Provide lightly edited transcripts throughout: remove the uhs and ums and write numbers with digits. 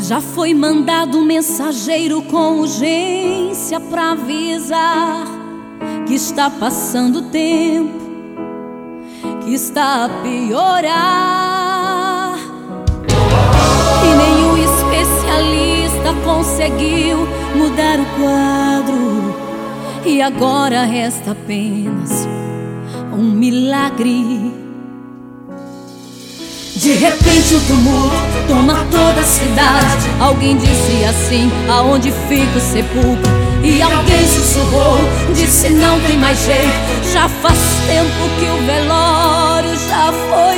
Já foi mandado um mensageiro com urgência pra avisar que está passando o tempo, que está a piorar. E nenhum especialista conseguiu mudar o quadro, e agora resta apenas um milagre. De repente o tumulto toma toda a cidade. Alguém disse assim: aonde fica o sepulcro? E alguém sussurrou, disse: não tem mais jeito. Já faz tempo que o velório já foi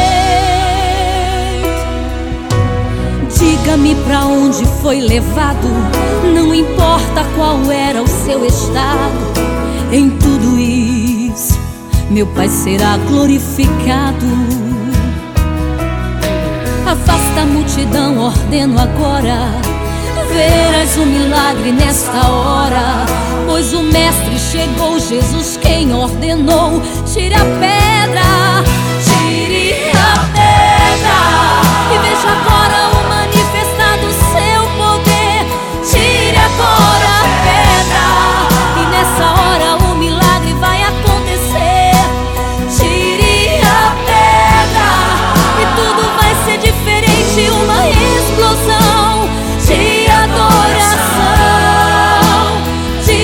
feito. Diga-me pra onde foi levado, não importa qual era o seu estado. Em tudo isso meu Pai será glorificado. Afasta a multidão, ordeno agora, verás um milagre nesta hora. Pois o Mestre chegou, Jesus quem ordenou: tire a pedra, tire a pedra. E veja agora o manifestar do seu poder. Tire agora a pedra, e nessa hora o milagre vai acontecer. Tire a pedra, e tudo vai ser diferente, uma explosão de adoração, de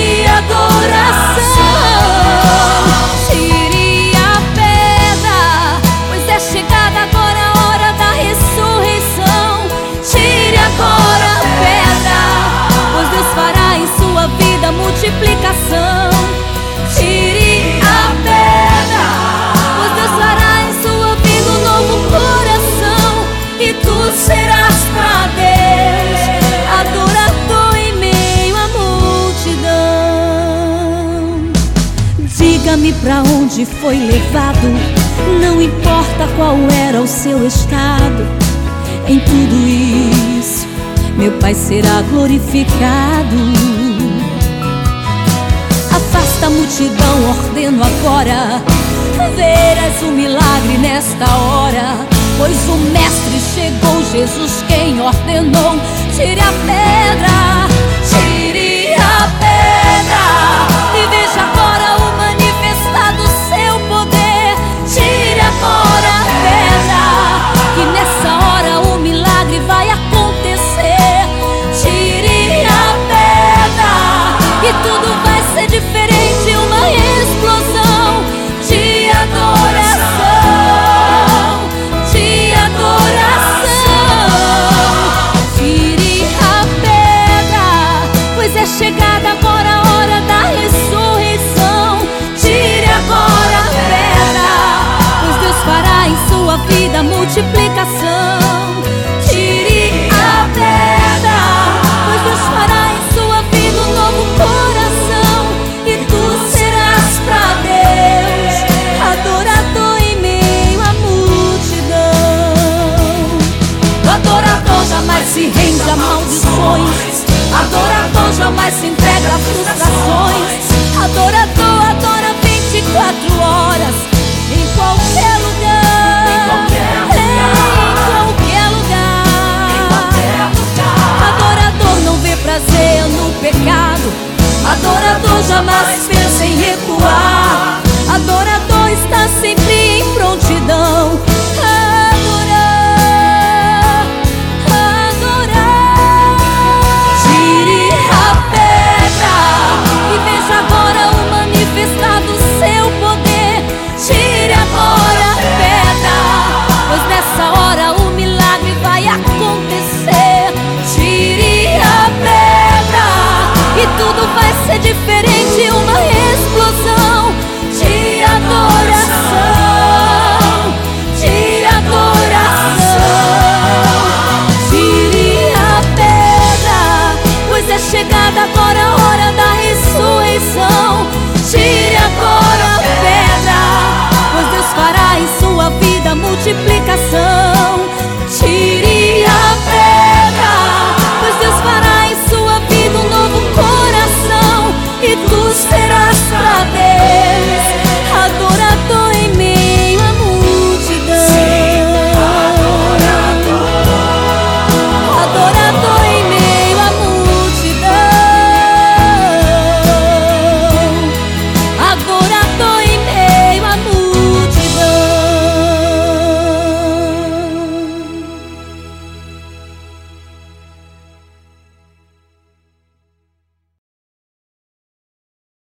adoração. Tire a pedra, pois é chegada agora a hora da ressurreição. Tire agora a pedra, pois Deus fará em sua vida multiplicação. Tire a pedra, pois Deus fará em sua vida um novo coração. E tu serás pra Deus adorador em meio à multidão. Diga-me pra onde foi levado, não importa qual era o seu estado. Em tudo isso meu Pai será glorificado. Afasta a multidão, ordeno agora, verás um milagre nesta hora. Pois o Mestre chegou, Jesus quem ordenou: tire a pedra, tire a pedra. E veja agora o manifestar do seu poder. Tire agora a pedra, que nessa hora o milagre vai acontecer. Tire a pedra, e tudo vai ser diferente, uma explosão de adoração, de adoração. Tire a pedra, pois é chegada agora a hora da ressurreição. Tire agora a pedra, pois Deus fará em sua vida multiplicação. Tire a pedra, pois Deus fará em sua vida um novo coração. E tu serás pra Deus adorador em meio à multidão. O adorador jamais se rende a maldições, adorador jamais se entrega a frustrações. Adorador adora 24 horas, em qualquer lugar, em qualquer lugar. Adorador não vê prazer no pecado, adorador jamais pensa em recuar. Adorador está sempre em prontidão. Adorar, adorar. Tire a pedra, e veja agora o manifestar do seu poder. Tire agora a pedra, pois nessa hora o milagre vai acontecer. Tire a pedra, e tudo vai ser diferente, uma explosão de adoração, de adoração. Tire a pedra, pois é chegada agora a